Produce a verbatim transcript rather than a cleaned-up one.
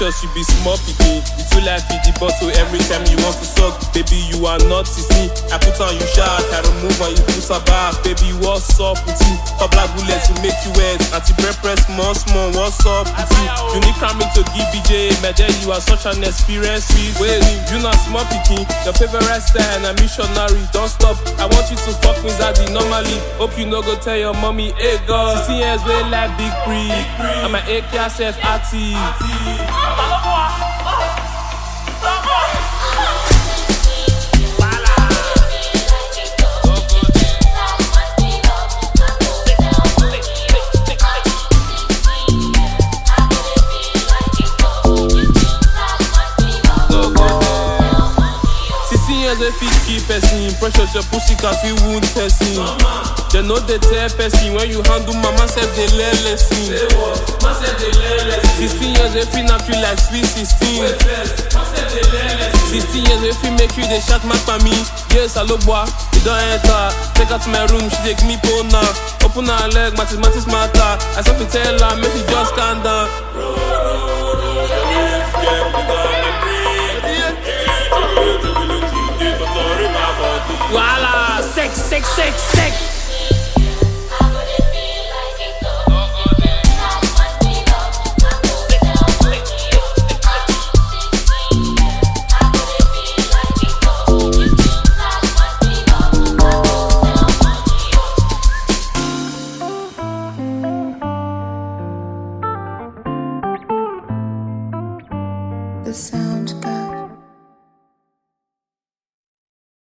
Precious, you be small picking. You feel like feed the bottle every time you want to suck. Baby, you are not sissy. I put on you shout, I remove and you put her back. Baby, what's up with you? Pop black bullets to make you wet. Anti-breath press small, small. What's up with you? You need coming to give B J. My dear, you are such an experienced sweet. Wait, you not small picking. Your favorite style and a missionary. Don't stop. I want you to fuck me zaddy normally. Hope you no go tell your mommy, hey God. C C S way like big pre. I'm an A K self active. They fit keep person. Precious your pussy can feel wound person. They know they tell person when you handle mama said they learn lesson. Sixteen years they feel not feel like sweet sixteen. Sixteen years they feel make you they shot my for me. Yes, hello boy, you don't enter. Take her to my room, she take me phone now. Open her leg, mathematics matter. I said to tell her, make she just calm down. Voila, sex, sex, sex, sex. The sound got